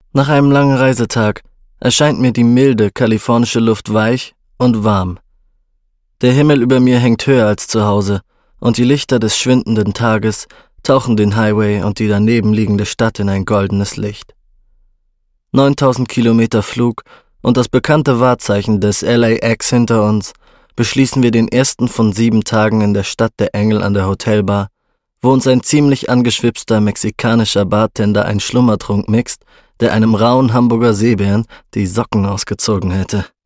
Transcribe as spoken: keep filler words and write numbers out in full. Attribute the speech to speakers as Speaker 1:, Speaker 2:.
Speaker 1: Nach einem langen Reisetag erscheint mir die milde kalifornische Luft weich und warm. Der Himmel über mir hängt höher als zu Hause und die Lichter des schwindenden Tages tauchen den Highway und die daneben liegende Stadt in ein goldenes Licht. neuntausend Kilometer Flug und das bekannte Wahrzeichen des L A X hinter uns, beschließen wir den ersten von sieben Tagen in der Stadt der Engel an der Hotelbar, wo uns ein ziemlich angeschwipster mexikanischer Bartender einen Schlummertrunk mixt, der einem rauen Hamburger Seebären die Socken ausgezogen hätte.